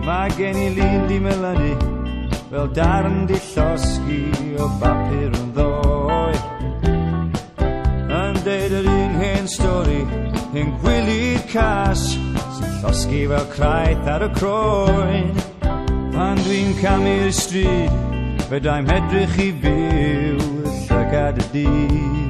Mae gen I lun di melynu fel darn di llosgi o bapur yn ddoe, yn deud yr un hen stori, hen gwylid cas sy'n llosgi fel craith ar y croen. Pan dwi'n camu'r stryd, fe daim edrych I fyw y llygad y dydd.